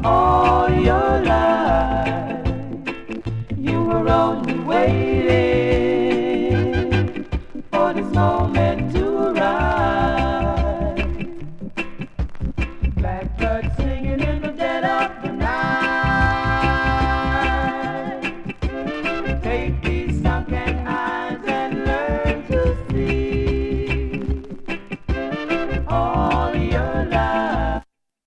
All your life you were only waiting for this moment to arrive. Blackbird singing